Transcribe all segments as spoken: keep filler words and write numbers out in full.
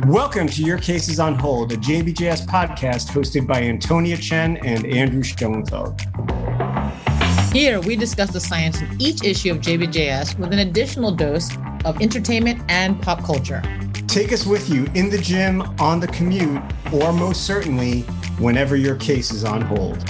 Welcome to Your Case is on Hold, a J B J S podcast hosted by Antonia Chen and Andrew Schoenfeld. Here, we discuss the science in each issue of J B J S with an additional dose of entertainment and pop culture. Take us with you in the gym, on the commute, or most certainly, whenever your case is on hold.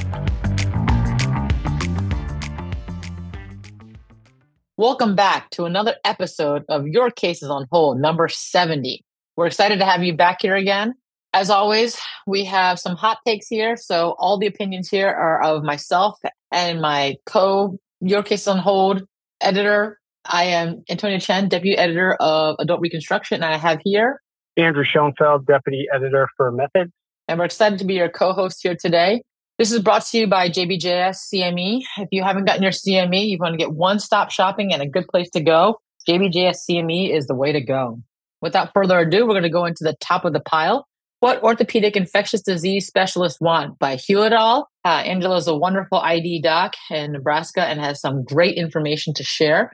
Welcome back to another episode of Your Case is on Hold, number seventy. We're excited to have you back here again. As always, we have some hot takes here. So all the opinions here are of myself and my co Your Case is on Hold editor. I am Antonia Chen, deputy editor of Adult Reconstruction. And I have here Andrew Schoenfeld, deputy editor for Methods. And we're excited to be your co-host here today. This is brought to you by J B J S C M E. If you haven't gotten your C M E, you want to get one-stop shopping and a good place to go, J B J S C M E is the way to go. Without further ado, we're going to go into the top of the pile. What Orthopedic Infectious Disease Specialists Want by Hugh et al. Uh, Angela is a wonderful I D doc in Nebraska and has some great information to share.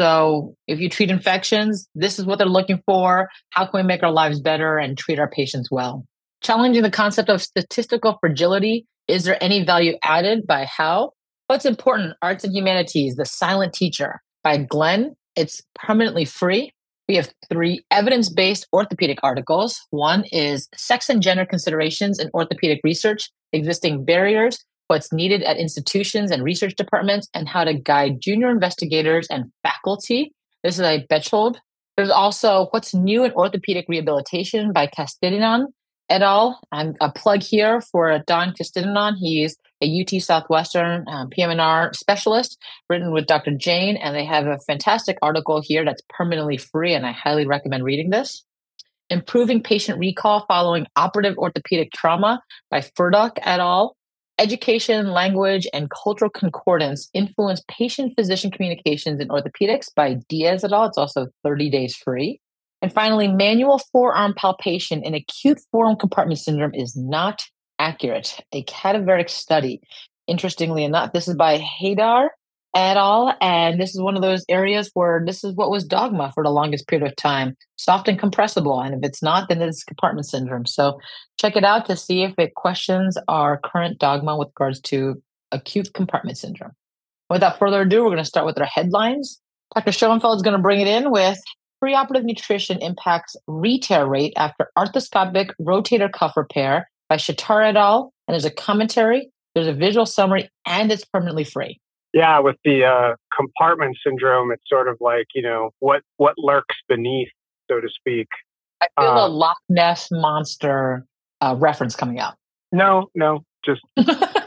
So if you treat infections, this is what they're looking for. How can we make our lives better and treat our patients well? Challenging the concept of statistical fragility. Is there any value added by How? What's important? Arts and Humanities, The Silent Teacher by Glenn. It's permanently free. We have three evidence-based orthopedic articles. One is Sex and Gender Considerations in Orthopedic Research, Existing Barriers, What's Needed at Institutions and Research Departments, and How to Guide Junior Investigators and Faculty. This is a Betchold. There's also What's New in Orthopedic Rehabilitation by Castiglione et al. I'm a plug here for Don Castiglione. He's a U T Southwestern um, P M N R specialist, written with Doctor Jane, and they have a fantastic article here that's permanently free, and I highly recommend reading this. Improving Patient Recall Following Operative Orthopedic Trauma by Furdock et al. Education, Language, and Cultural Concordance Influence Patient-Physician Communications in Orthopedics by Diaz et al. It's also thirty days free. And finally, Manual Forearm Palpation in Acute Forearm Compartment Syndrome is Not Accurate, a cadaveric study. Interestingly enough, this is by Haidar et al. And this is one of those areas where this is what was dogma for the longest period of time, soft and compressible. And if it's not, then it's compartment syndrome. So check it out to see if it questions our current dogma with regards to acute compartment syndrome. Without further ado, we're going to start with our headlines. Doctor Schoenfeld is going to bring it in with Preoperative Nutrition Impacts Re-Tear Rate After Arthroscopic Rotator Cuff Repair by Shatar et al. And there's a commentary, there's a visual summary, and it's permanently free. Yeah, with the uh, compartment syndrome, it's sort of like, you know, what, what lurks beneath, so to speak. I feel uh, a Loch Ness Monster uh, reference coming out. No, no, just, I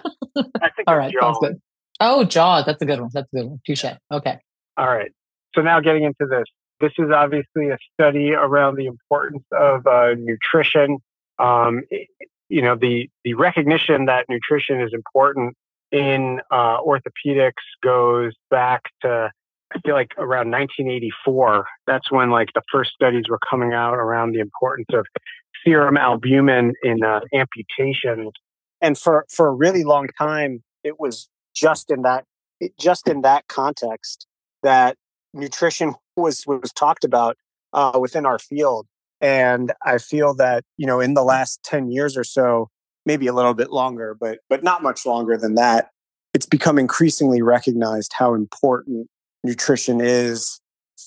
think All right, Jaws. sounds good. Oh, Jaws, that's a good one. That's a good one. Touche. Okay. All right. So now getting into this. This is obviously a study around the importance of uh, nutrition. Um, it, you know, the, the recognition that nutrition is important in uh, orthopedics goes back to, I feel like around nineteen eighty-four. That's when like the first studies were coming out around the importance of serum albumin in uh, amputations. And for, for a really long time, it was just in that, it, just in that context that nutrition was was talked about uh, within our field. And I feel that, you know, in the last ten years or so, maybe a little bit longer, but but not much longer than that, it's become increasingly recognized how important nutrition is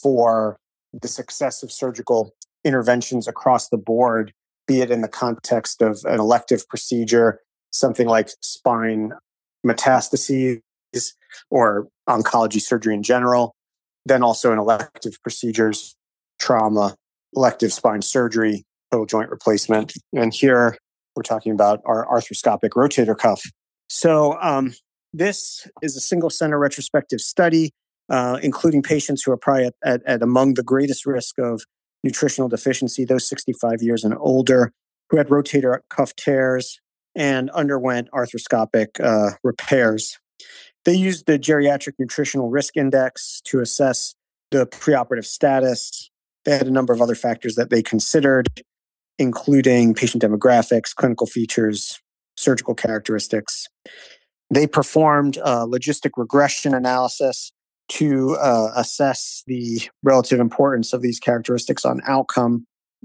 for the success of surgical interventions across the board, be it in the context of an elective procedure, something like spine metastases or oncology surgery in general. Then also in elective procedures, trauma, elective spine surgery, total joint replacement. And here we're talking about our arthroscopic rotator cuff. So um, this is a single center retrospective study, uh, including patients who are probably at, at, at among the greatest risk of nutritional deficiency, those sixty-five years and older, who had rotator cuff tears and underwent arthroscopic uh, repairs. They used the Geriatric Nutritional Risk Index to assess the preoperative status. They had a number of other factors that they considered, including patient demographics, clinical features, surgical characteristics. They performed a logistic regression analysis to uh, assess the relative importance of these characteristics on outcome.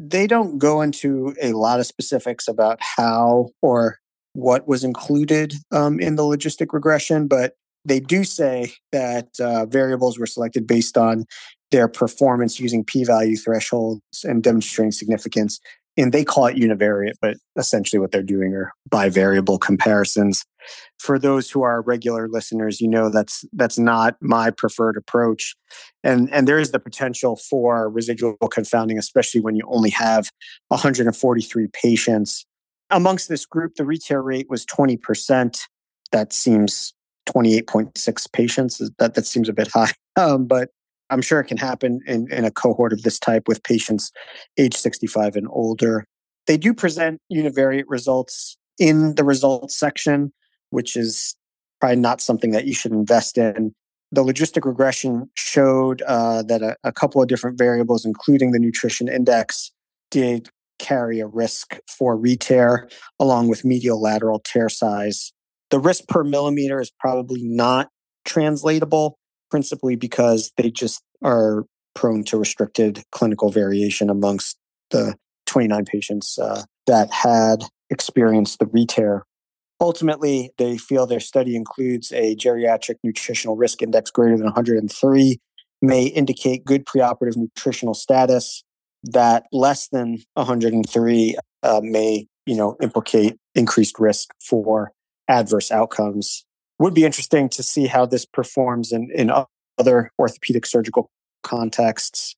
They don't go into a lot of specifics about how or what was included um, in the logistic regression, but they do say that uh, variables were selected based on their performance using p-value thresholds and demonstrating significance. And they call it univariate, but essentially what they're doing are bivariable comparisons. For those who are regular listeners, you know that's that's not my preferred approach. And, and there is the potential for residual confounding, especially when you only have one hundred forty-three patients. Amongst this group, the retear rate was twenty percent. That seems twenty-eight point six patients. That, that seems a bit high, um, but I'm sure it can happen in, in a cohort of this type with patients age sixty-five and older. They do present univariate results in the results section, which is probably not something that you should invest in. The logistic regression showed uh, that a, a couple of different variables, including the nutrition index, did carry a risk for retear, along with medial lateral tear size. The risk per millimeter is probably not translatable, principally because they just are prone to restricted clinical variation amongst the twenty-nine patients uh, that had experienced the retear. Ultimately, they feel their study includes a geriatric nutritional risk index greater than one hundred three, may indicate good preoperative nutritional status. That less than one hundred three uh, may, you know, implicate increased risk for adverse outcomes. Would be interesting to see how this performs in, in other orthopedic surgical contexts.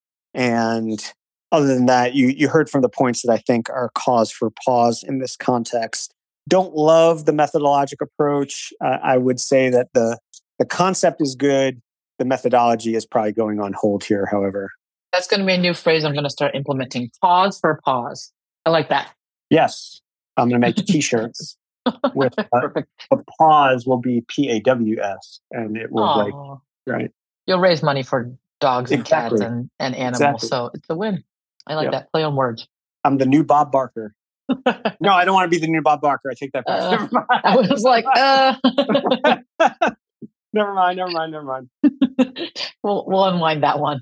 And other than that, you, you heard from the points that I think are cause for pause in this context. Don't love the methodologic approach. Uh, I would say that the, the concept is good. The methodology is probably going on hold here, however. That's going to be a new phrase I'm going to start implementing. Pause for pause. I like that. Yes. I'm going to make t-shirts with uh, a pause will be P A W S and it will Aww. like, right. You'll raise money for dogs and Exactly. cats and, and animals. Exactly. So it's a win. I like Yep. that. Play on words. I'm the new Bob Barker. No, I don't want to be the new Bob Barker. I take that back. Uh, never mind. I was like, uh. never mind, never mind, never mind. we'll, we'll unwind that one.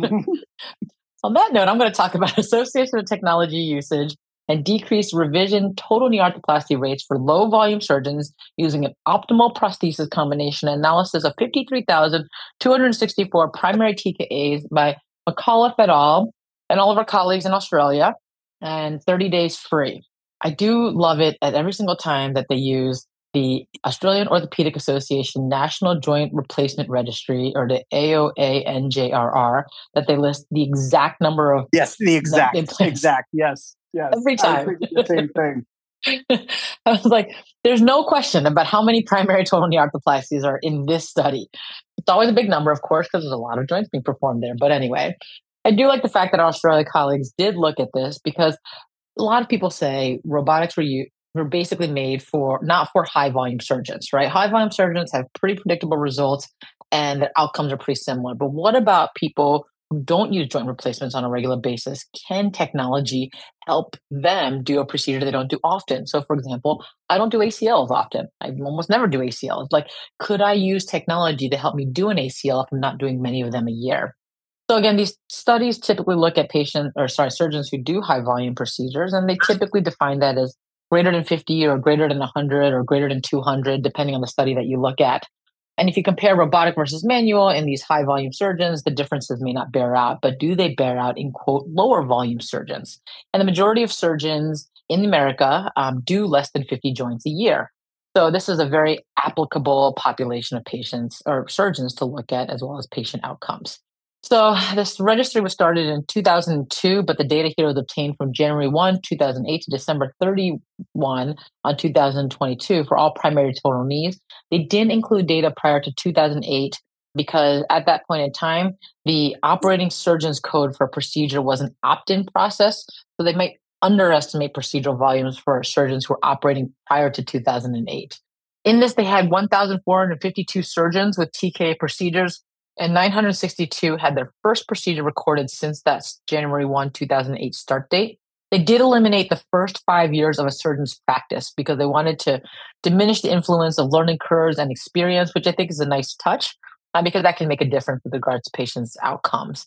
On that note, I'm going to talk about association of technology usage and decreased revision total knee arthroplasty rates for low volume surgeons using an optimal prosthesis combination analysis of fifty-three thousand two hundred sixty-four primary T K As by McAuliffe et al. And all of our colleagues in Australia, and thirty days free. I do love it at every single time that they use the Australian Orthopedic Association National Joint Replacement Registry, or the A O A N J R R, that they list the exact number of... Yes, the exact, exact, yes, yes. Every time. I was thinking the same thing. I was like, there's no question about how many primary total knee arthroplasties are in this study. It's always a big number, of course, because there's a lot of joints being performed there. But anyway, I do like the fact that our Australia colleagues did look at this, because a lot of people say robotics were, u- were basically made for, not for high volume surgeons, right? High volume surgeons have pretty predictable results and their outcomes are pretty similar. But what about people who don't use joint replacements on a regular basis? Can technology help them do a procedure they don't do often? So for example, I don't do A C Ls often. I almost never do A C Ls. Like, could I use technology to help me do an A C L if I'm not doing many of them a year? So again, these studies typically look at patients, or sorry, surgeons who do high volume procedures, and they typically define that as greater than fifty or greater than one hundred or greater than two hundred, depending on the study that you look at. And if you compare robotic versus manual in these high volume surgeons, the differences may not bear out, but do they bear out in, quote, lower volume surgeons? And the majority of surgeons in America um, do less than fifty joints a year. So this is a very applicable population of patients or surgeons to look at, as well as patient outcomes. So this registry was started in two thousand two, but the data here was obtained from January first, two thousand eight to December thirty-first on two thousand twenty-two for all primary total knees. They didn't include data prior to two thousand eight because at that point in time, the operating surgeon's code for a procedure was an opt-in process. So they might underestimate procedural volumes for surgeons who were operating prior to two thousand eight. In this, they had one thousand four hundred fifty-two surgeons with T K A procedures, and nine hundred sixty-two had their first procedure recorded since that January first, two thousand eight start date. They did eliminate the first five years of a surgeon's practice because they wanted to diminish the influence of learning curves and experience, which I think is a nice touch uh, because that can make a difference with regards to patients' outcomes.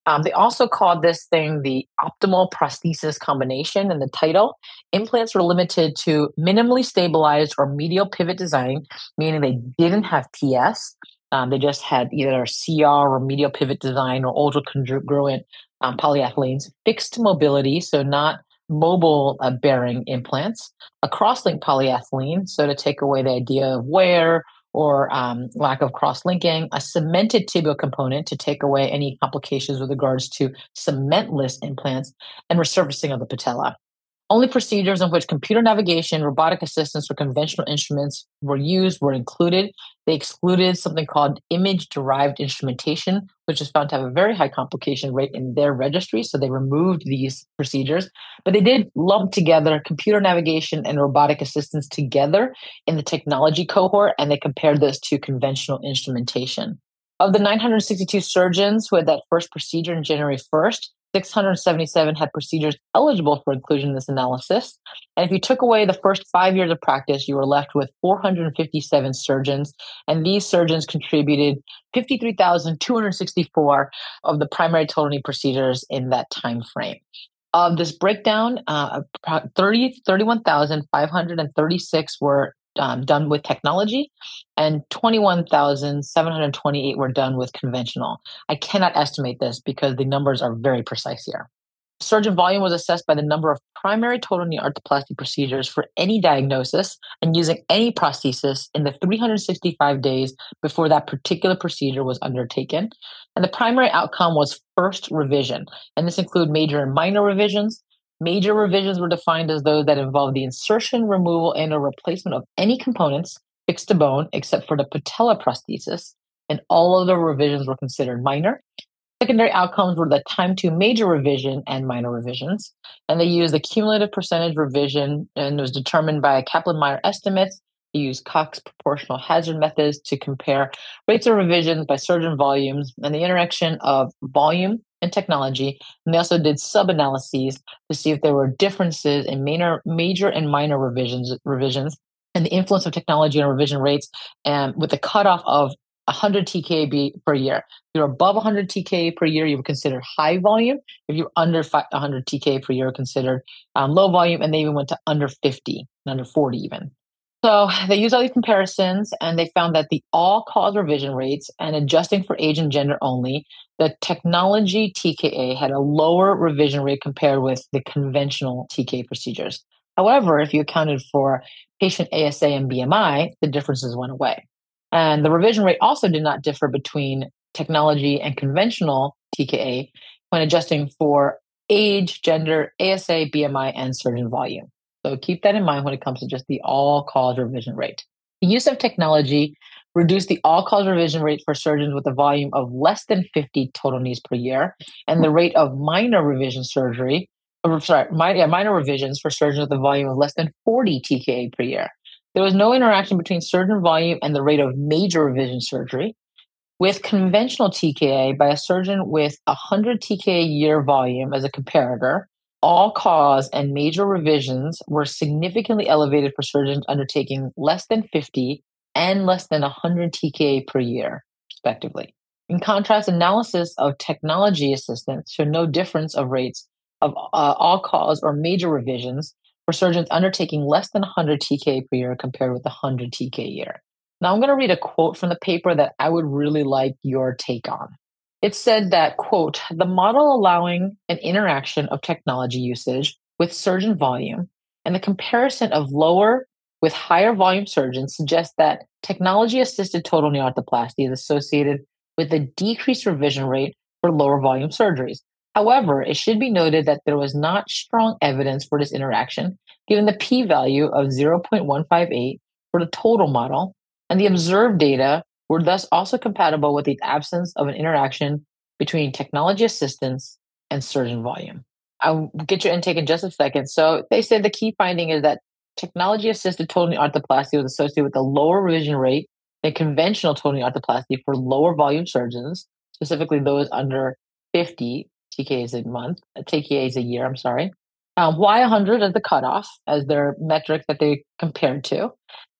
Um, they also called this thing the optimal prosthesis combination in the title. Implants were limited to minimally stabilized or medial pivot design, meaning they didn't have P S. Um, they just had either C R or medial pivot design or ultra congruent um, polyethylenes, fixed mobility, so not mobile uh, bearing implants, a cross-link polyethylene, so to take away the idea of wear or um, lack of cross-linking, a cemented tibial component to take away any complications with regards to cementless implants, and resurfacing of the patella. Only procedures in which computer navigation, robotic assistance, or conventional instruments were used were included. They excluded something called image-derived instrumentation, which is found to have a very high complication rate in their registry, so they removed these procedures. But they did lump together computer navigation and robotic assistance together in the technology cohort, and they compared this to conventional instrumentation. Of the nine hundred sixty-two surgeons who had that first procedure on January first, six hundred seventy-seven had procedures eligible for inclusion in this analysis. And if you took away the first five years of practice, you were left with four hundred fifty-seven surgeons. And these surgeons contributed fifty-three thousand two hundred sixty-four of the primary total knee procedures in that time frame. Of this breakdown, uh, thirty, thirty-one thousand five hundred thirty-six were um, done with technology, and twenty-one thousand seven hundred twenty-eight were done with conventional. I cannot estimate this because the numbers are very precise here. Surgeon volume was assessed by the number of primary total knee arthroplasty procedures for any diagnosis and using any prosthesis in the three hundred sixty-five days before that particular procedure was undertaken. And the primary outcome was first revision, and this included major and minor revisions. Major revisions were defined as those that involve the insertion, removal, and or replacement of any components fixed to bone except for the patella prosthesis, and all other revisions were considered minor. Secondary outcomes were the time to major revision and minor revisions, and they used the cumulative percentage revision, and it was determined by Kaplan-Meier estimates. They used Cox proportional hazard methods to compare rates of revisions by surgeon volumes and the interaction of volume and technology. And they also did sub-analyses to see if there were differences in major, major and minor revisions, revisions and the influence of technology on revision rates, and with the cutoff of one hundred T K A per year. If you're above one hundred T K A per year, you were considered high volume. If you're under one hundred T K A per year, you're considered um, low volume, and they even went to under fifty and under forty even. So they used all these comparisons, and they found that the all-cause revision rates, and adjusting for age and gender only, the technology T K A had a lower revision rate compared with the conventional T K A procedures. However, if you accounted for patient A S A and B M I, the differences went away. And the revision rate also did not differ between technology and conventional T K A when adjusting for age, gender, A S A, B M I, and surgeon volume. So keep that in mind when it comes to just the all-cause revision rate. The use of technology reduced the all-cause revision rate for surgeons with a volume of less than fifty total knees per year, and the rate of minor revision surgery, or sorry, minor, yeah, minor revisions for surgeons with a volume of less than forty T K A per year. There was no interaction between surgeon volume and the rate of major revision surgery. With conventional T K A by a surgeon with one hundred T K A year volume as a comparator, all cause and major revisions were significantly elevated for surgeons undertaking less than fifty and less than one hundred T K A per year, respectively. In contrast, analysis of technology assistance showed no difference of rates of uh, all cause or major revisions for surgeons undertaking less than one hundred T K A per year compared with one hundred T K A a year. Now I'm going to read a quote from the paper that I would really like your take on. It said that, quote, the model allowing an interaction of technology usage with surgeon volume and the comparison of lower with higher volume surgeons suggests that technology-assisted total knee arthroplasty is associated with a decreased revision rate for lower volume surgeries. However, it should be noted that there was not strong evidence for this interaction, given the p-value of zero point one five eight for the total model, and the observed data were thus also compatible with the absence of an interaction between technology assistance and surgeon volume. I'll get your intake in just a second. So they said the key finding is that technology-assisted total knee arthroplasty was associated with a lower revision rate than conventional total knee arthroplasty for lower volume surgeons, specifically those under fifty T K As a month, T K As a year, I'm sorry. Um, why one hundred as the cutoff, as their metric that they compared to.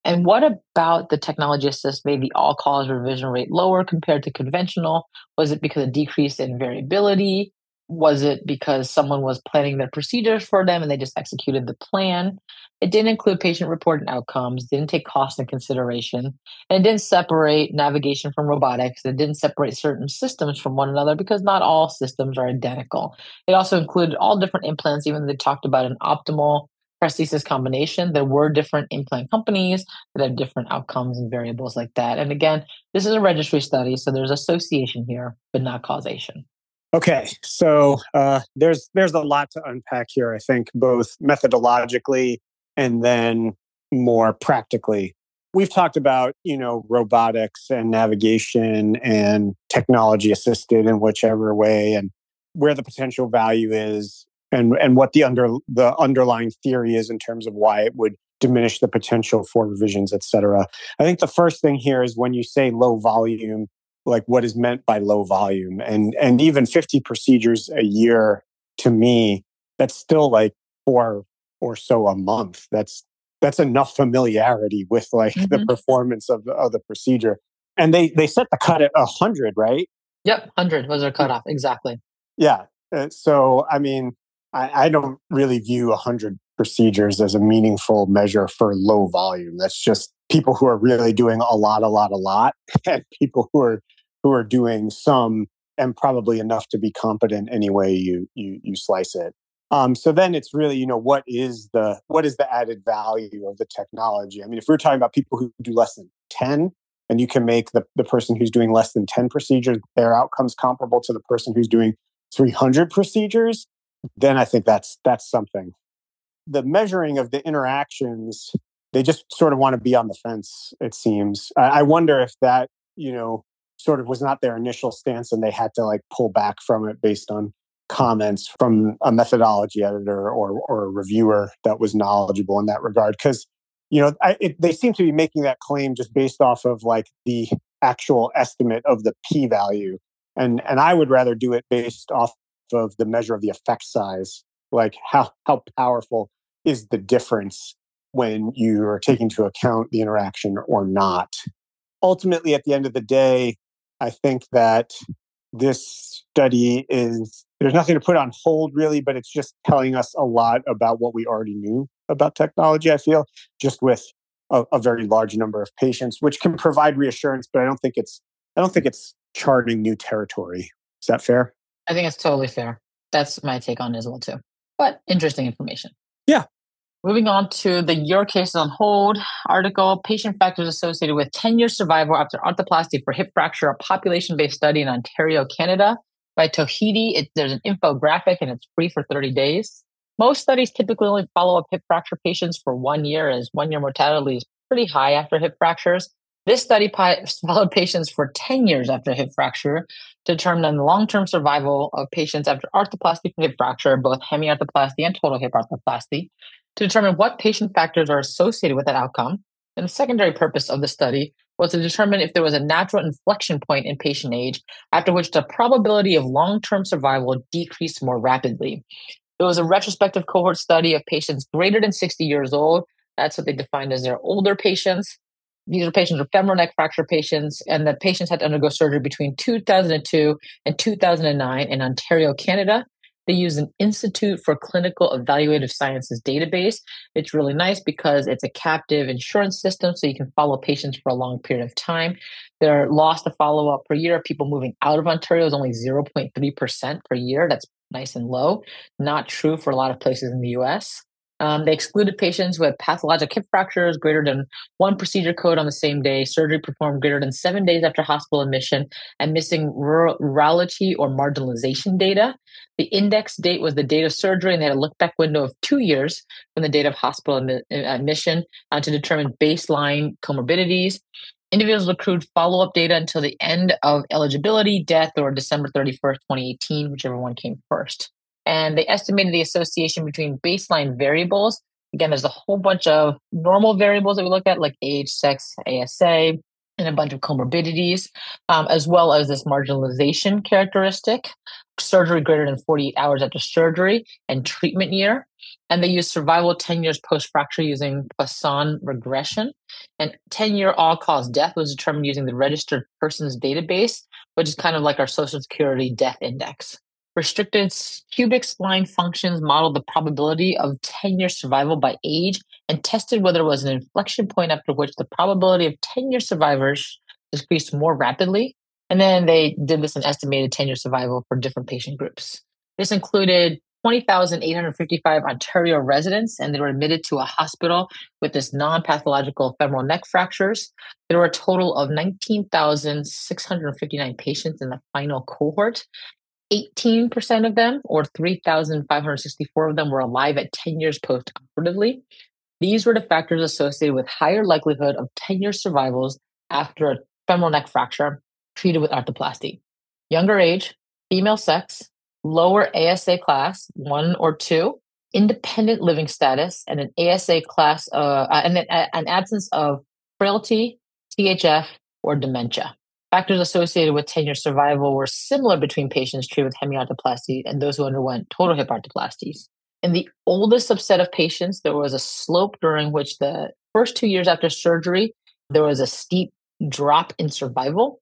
And what about the technology assist made the all-cause revision rate lower compared to conventional? Was it because of decrease in variability? Was it because someone was planning their procedures for them and they just executed the plan? It didn't include patient-reported outcomes, didn't take cost into consideration, and it didn't separate navigation from robotics. It didn't separate certain systems from one another because not all systems are identical. It also included all different implants, even though they talked about an optimal prosthesis combination. There were different implant companies that have different outcomes and variables like that. And again, this is a registry study, so there's association here, but not causation. Okay, so uh, there's there's a lot to unpack here. I think both methodologically and then more practically. We've talked about, you know, robotics and navigation and technology assisted in whichever way, and where the potential value is, and and what the under the underlying theory is in terms of why it would diminish the potential for revisions, et cetera. I think the first thing here is when you say low volume, like what is meant by low volume, and and even fifty procedures a year, to me, that's still like four or so a month. That's that's enough familiarity with like mm-hmm. the performance of the of the procedure. And they they set the cut at a hundred, right? Yep, one hundred was our cutoff, exactly. Yeah. Uh, so I mean, I, I don't really view a hundred procedures as a meaningful measure for low volume. That's just people who are really doing a lot, a lot, a lot, and people who are who are doing some and probably enough to be competent any way you you you slice it. Um, so then it's really, you know, what is the what is the added value of the technology? I mean, if we're talking about people who do less than ten, and you can make the, the person who's doing less than ten procedures, their outcomes comparable to the person who's doing three hundred procedures, then I think that's that's something. The measuring of the interactions, they just sort of want to be on the fence, it seems. I, I wonder if that, you know, sort of was not their initial stance and they had to like pull back from it based on comments from a methodology editor or or a reviewer that was knowledgeable in that regard. Because, you know, I, it, they seem to be making that claim just based off of like the actual estimate of the p-value. And and I would rather do it based off of the measure of the effect size. Like how how powerful is the difference when you are taking into account the interaction or not? Ultimately, at the end of the day, I think that this study is, there's nothing to put on hold really, but it's just telling us a lot about what we already knew about technology, I feel, just with a, a very large number of patients, which can provide reassurance, but I don't think it's, I don't think it's charting new territory. Is that fair? I think it's totally fair. That's my take on it as well, too. But interesting information. Yeah. Moving on to the Your Cases on Hold article, patient factors associated with ten-year survival after arthroplasty for hip fracture, a population-based study in Ontario, Canada by Tohidi. It, there's an infographic and it's free for thirty days. Most studies typically only follow up hip fracture patients for one year, as one-year mortality is pretty high after hip fractures. This study pi- followed patients for ten years after hip fracture to determine the long-term survival of patients after arthroplasty for hip fracture, both hemiarthroplasty and total hip arthroplasty, to determine what patient factors are associated with that outcome. And the secondary purpose of the study was to determine if there was a natural inflection point in patient age, after which the probability of long-term survival decreased more rapidly. It was a retrospective cohort study of patients greater than sixty years old. That's what they defined as their older patients. These are patients with femoral neck fracture patients, and the patients had to undergo surgery between two thousand two and two thousand nine in Ontario, Canada. They use an Institute for Clinical Evaluative Sciences database. It's really nice because it's a captive insurance system, so you can follow patients for a long period of time. Their loss to follow-up per year of people moving out of Ontario is only zero point three percent per year. That's nice and low. Not true for a lot of places in the U S. Um, they excluded patients with pathologic hip fractures greater than one procedure code on the same day, surgery performed greater than seven days after hospital admission, and missing rurality or marginalization data. The index date was the date of surgery, and they had a look-back window of two years from the date of hospital admi- admission uh, to determine baseline comorbidities. Individuals accrued follow-up data until the end of eligibility, death, or December thirty-first, twenty eighteen, whichever one came first. And they estimated the association between baseline variables. Again, there's a whole bunch of normal variables that we look at, like age, sex, A S A, and a bunch of comorbidities, um, as well as this marginalization characteristic, surgery greater than forty-eight hours after surgery, and treatment year. And they use survival ten years post-fracture using Poisson regression. And ten-year all-cause death was determined using the Registered Persons Database, which is kind of like our Social Security death index. Restricted cubic spline functions modeled the probability of ten-year survival by age and tested whether it was an inflection point after which the probability of ten-year survivors decreased more rapidly. And then they did this in estimated ten-year survival for different patient groups. This included twenty thousand eight hundred fifty-five Ontario residents, and they were admitted to a hospital with this non-pathological femoral neck fractures. There were a total of nineteen thousand six hundred fifty-nine patients in the final cohort. eighteen percent of them, or three thousand five hundred sixty-four of them, were alive at ten years post-operatively. These were the factors associated with higher likelihood of ten-year survivals after a femoral neck fracture treated with arthroplasty. Younger age, female sex, lower A S A class, one or two, independent living status, and an A S A class, uh, and then an absence of frailty, T H F, or dementia. Factors associated with ten-year survival were similar between patients treated with hemiarthroplasty and those who underwent total hip arthroplasties. In the oldest subset of patients, there was a slope during which the first two years after surgery, there was a steep drop in survival.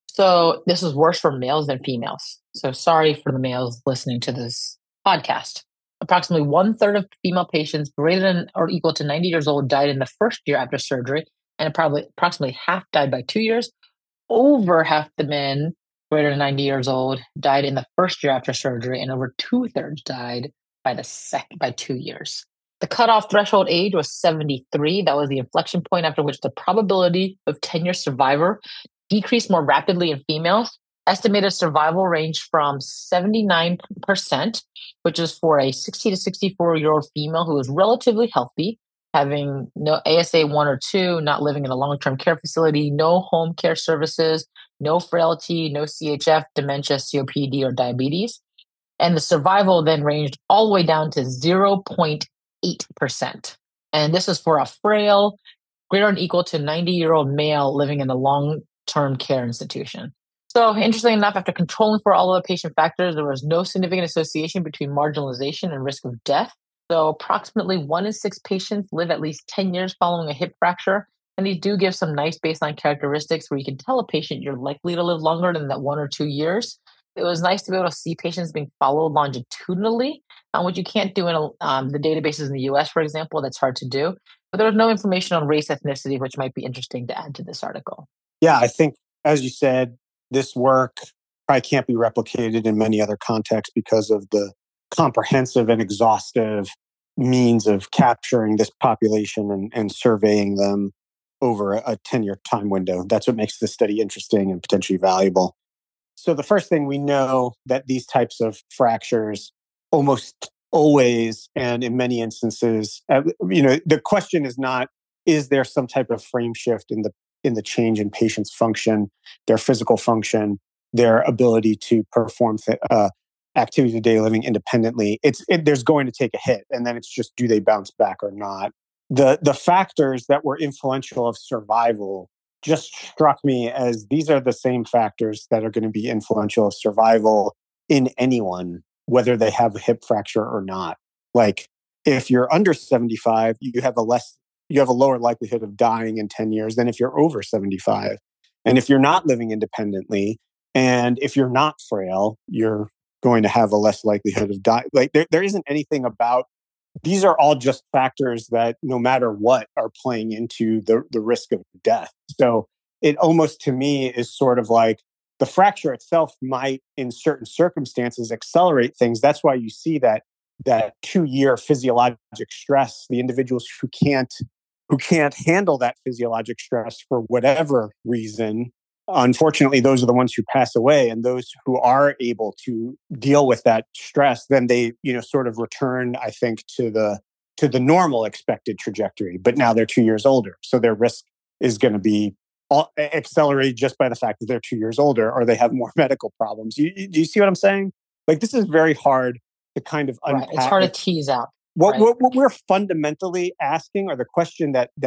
So this is worse for males than females. So sorry for the males listening to this podcast. Approximately one third of female patients greater than or equal to ninety years old died in the first year after surgery, and probably approximately half died by two years. Over half the men greater than ninety years old died in the first year after surgery, and over two thirds died by the second by two years. The cutoff threshold age was seventy-three. That was the inflection point after which the probability of ten-year survivor decreased more rapidly in females. Estimated survival ranged from seventy-nine percent, which is for a sixty to sixty-four-year-old female who is relatively healthy, having no A S A one or two, not living in a long-term care facility, no home care services, no frailty, no C H F, dementia, C O P D, or diabetes. And the survival then ranged all the way down to zero point eight percent. And this is for a frail, greater than or equal to ninety-year-old male living in a long-term care institution. So interestingly enough, after controlling for all of the patient factors, there was no significant association between marginalization and risk of death. So approximately one in six patients live at least ten years following a hip fracture. And these do give some nice baseline characteristics where you can tell a patient you're likely to live longer than that one or two years. It was nice to be able to see patients being followed longitudinally, um, which you can't do in a, um, the databases in the U S, for example. That's hard to do. But there was no information on race, ethnicity, which might be interesting to add to this article. Yeah, I think, as you said, this work probably can't be replicated in many other contexts because of the comprehensive and exhaustive means of capturing this population and, and surveying them over a ten-year time window. That's what makes this study interesting and potentially valuable. So the first thing, we know that these types of fractures almost always, and in many instances, uh, you know, the question is not, is there some type of frame shift in the in the change in patients' function, their physical function, their ability to perform th- uh, activities of daily living independently? It's it, there's going to take a hit, and then it's just, do they bounce back or not? The the factors that were influential of survival just struck me as these are the same factors that are going to be influential of survival in anyone, whether they have a hip fracture or not. Like, if you're under seventy-five, you have a less you have a lower likelihood of dying in ten years than if you're over seventy-five. And if you're not living independently, and if you're not frail, you're going to have a less likelihood of dying. Like, there, there isn't anything about, these are all just factors that no matter what are playing into the, the risk of death. So it almost, to me, is sort of like the fracture itself might, in certain circumstances, accelerate things. That's why you see that that two-year physiologic stress, the individuals who can't who can't handle that physiologic stress for whatever reason, unfortunately, those are the ones who pass away. And those who are able to deal with that stress, then they, you know, sort of return, I think, to the to the normal expected trajectory. But now they're two years older, so their risk is going to be all, accelerated just by the fact that they're two years older, or they have more medical problems. You, you, do you see what I'm saying? Like, this is very hard to kind of unpack. Right. It's hard to tease out. What, right. what, what we're fundamentally asking, or the question that that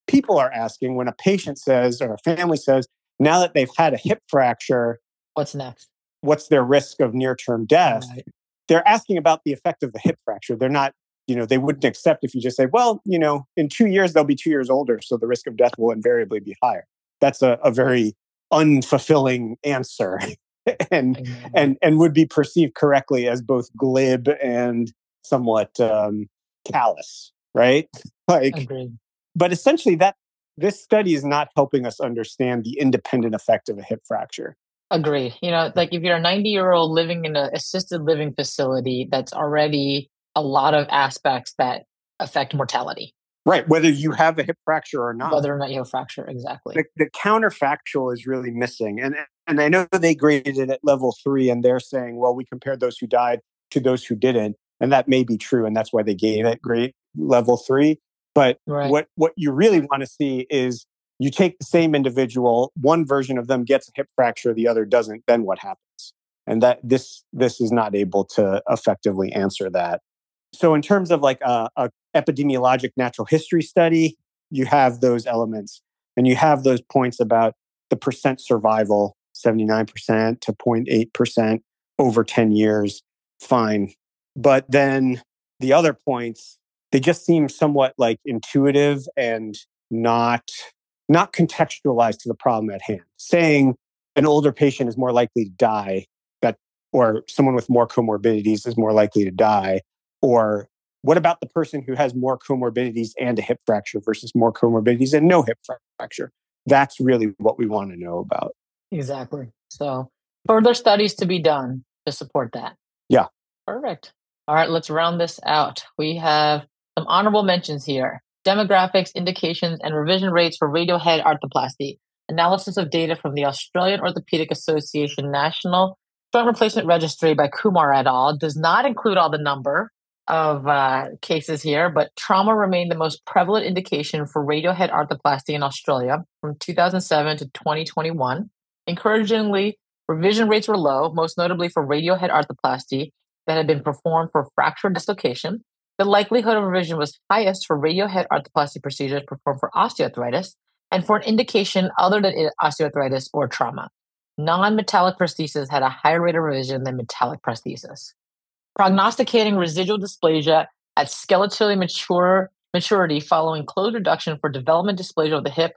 people are asking when a patient says or a family says, now that they've had a hip fracture, what's next? What's their risk of near-term death? Right. They're asking about the effect of the hip fracture. They're not, you know, they wouldn't accept if you just say, well, you know, in two years, they'll be two years older, so the risk of death will invariably be higher. That's a, a very unfulfilling answer and, mm-hmm. and, and would be perceived correctly as both glib and somewhat um, callous, right? Like, Agreed. But essentially that this study is not helping us understand the independent effect of a hip fracture. Agreed. You know, like if you're a ninety year old living in an assisted living facility, that's already a lot of aspects that affect mortality. Right. Whether you have a hip fracture or not. Whether or not you have a fracture. Exactly. The, the counterfactual is really missing. And, and I know they graded it at level three and they're saying, well, we compared those who died to those who didn't. And that may be true. And that's why they gave it grade level three. But right. what, what you really want to see is you take the same individual, one version of them gets a hip fracture, the other doesn't, then what happens? And that this this is not able to effectively answer that. So in terms of like a, a epidemiologic natural history study, you have those elements and you have those points about the percent survival, seventy-nine percent to zero point eight percent over ten years, fine. But then the other points, they just seem somewhat like intuitive and not, not contextualized to the problem at hand. Saying an older patient is more likely to die, that, or someone with more comorbidities is more likely to die, or what about the person who has more comorbidities and a hip fracture versus more comorbidities and no hip fracture? That's really what we want to know about. Exactly. So further studies to be done to support that. Yeah. Perfect. All right, let's round this out. We have some honorable mentions here. Demographics, indications, and revision rates for radiohead arthroplasty. Analysis of data from the Australian Orthopaedic Association National Joint Replacement Registry by Kumar et al. Does not include all the number of uh, cases here, but trauma remained the most prevalent indication for radiohead arthroplasty in Australia from two thousand seven to twenty twenty-one. Encouragingly, revision rates were low, most notably for radiohead arthroplasty that had been performed for fracture dislocation. The likelihood of revision was highest for radiohead arthroplasty procedures performed for osteoarthritis and for an indication other than osteoarthritis or trauma. Non-metallic prosthesis had a higher rate of revision than metallic prosthesis. Prognosticating residual dysplasia at skeletally mature maturity following closed reduction for development dysplasia of the hip,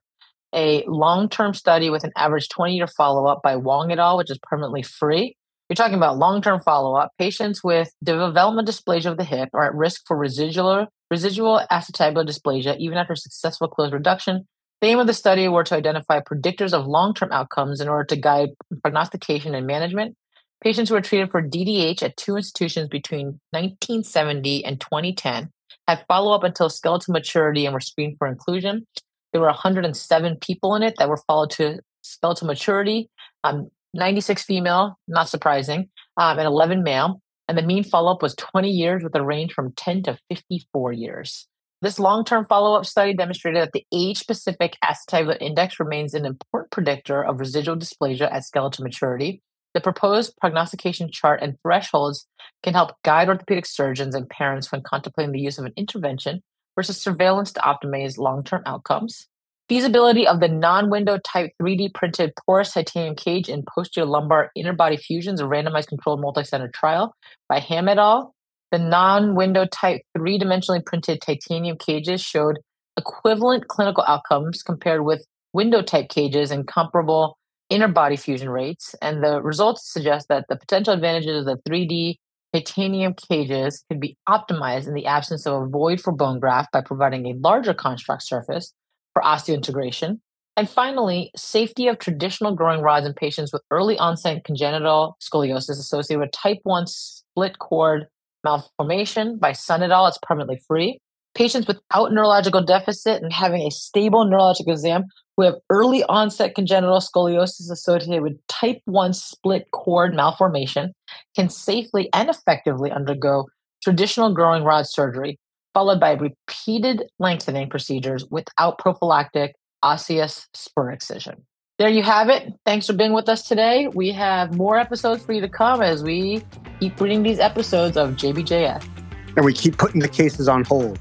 a long-term study with an average twenty-year follow-up by Wong et al., which is permanently free. You're talking about long-term follow-up. Patients with development dysplasia of the hip are at risk for residual, residual acetabular dysplasia even after successful closed reduction. The aim of the study were to identify predictors of long-term outcomes in order to guide prognostication and management. Patients who were treated for D D H at two institutions between nineteen seventy and twenty ten had follow-up until skeletal maturity and were screened for inclusion. There were one hundred seven people in it that were followed to skeletal maturity, um, ninety-six female, not surprising, um, and eleven male. And the mean follow-up was twenty years with a range from ten to fifty-four years. This long-term follow-up study demonstrated that the age-specific acetabular index remains an important predictor of residual dysplasia at skeletal maturity. The proposed prognostication chart and thresholds can help guide orthopedic surgeons and parents when contemplating the use of an intervention versus surveillance to optimize long-term outcomes. Feasibility of the non-window type three D printed porous titanium cage in posterior lumbar interbody fusions, a randomized controlled multi-center trial by Ham et al. The non-window type three-dimensionally printed titanium cages showed equivalent clinical outcomes compared with window type cages and comparable interbody fusion rates. And the results suggest that the potential advantages of the three D titanium cages could be optimized in the absence of a void for bone graft by providing a larger construct surface for osseointegration. And finally, safety of traditional growing rods in patients with early onset congenital scoliosis associated with type one split cord malformation by Sun et al. It's permanently free. Patients without neurological deficit and having a stable neurologic exam who have early onset congenital scoliosis associated with type one split cord malformation can safely and effectively undergo traditional growing rod surgery, followed by repeated lengthening procedures without prophylactic osseous spur excision. There you have it. Thanks for being with us today. We have more episodes for you to come as we keep reading these episodes of J B J S. And we keep putting the cases on hold.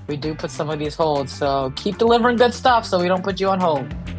we do put some of these holds. So keep delivering good stuff so we don't put you on hold.